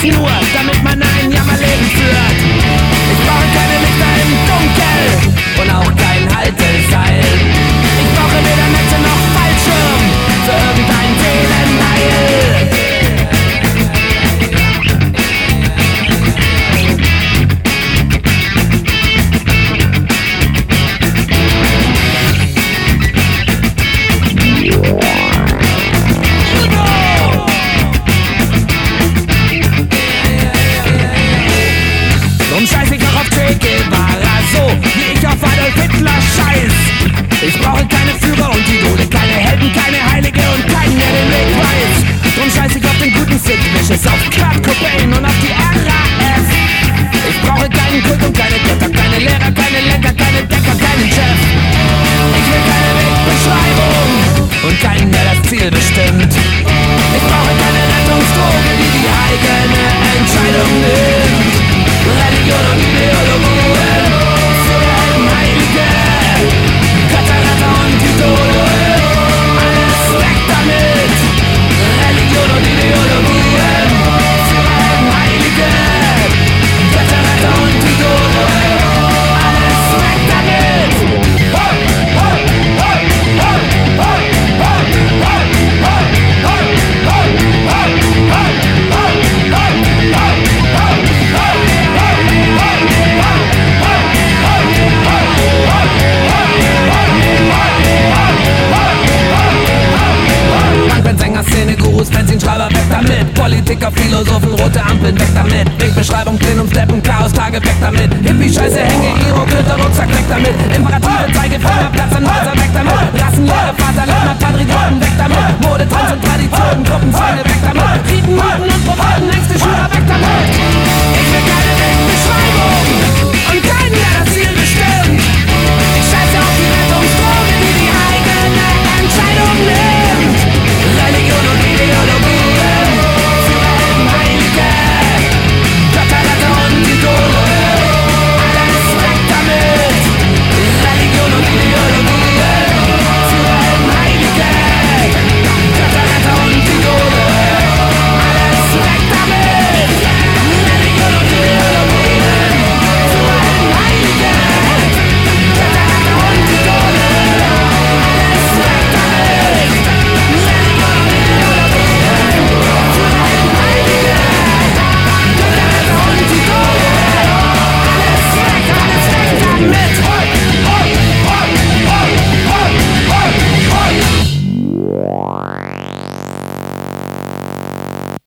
gibt's nur, damit man ein Jammerleben führt. Ich brauche keine Lichter im Dunkel und auch kein Halteseil. Ich brauche weder Netze noch Fallschirm für irgendein Seelenheil. Drum scheiß ich auch auf Che Guevara, so wie ich auf Adolf Hitler scheiß. Ich brauche keine Führer und Idole, keine Helden, keine Heilige und keinen, der den Weg weiß. Drum scheiß ich auf den guten Sid Vicious, auf Kurt Cobain und auf die RAF. Ich brauche keinen Kult und keine Götter, keine Lehrer, keine Lenker, keine Decker, keinen Chef. Ich will keine Wegbeschreibung und keinen, der das Ziel bestimmt. Ich brauche keine Rettungsdroge, die die eigene Entscheidung nimmt. Religion und Ideologien für Heilige, Götter, Retter und Idole, alles weg damit. Religion und Ideologien für Heilige, Götter, Retter und Idole, alles weg damit. Szene, Gurus, Benzinschreiber, weg damit. Politiker, Philosophen, rote Ampeln, weg damit. Wegbeschreibung, Plenum, Steppen, Chaos, Tage, weg damit. Hippie-Scheiße, Hänge, Iro, Köter, Rucksack, weg damit. Imperative, Zeigefinger, Platz an Häuser, weg damit. Rassenlehre, Vaterländer, Patrioten, weg damit. Mode, Trends und Traditionen, Gruppenzwänge, weg damit.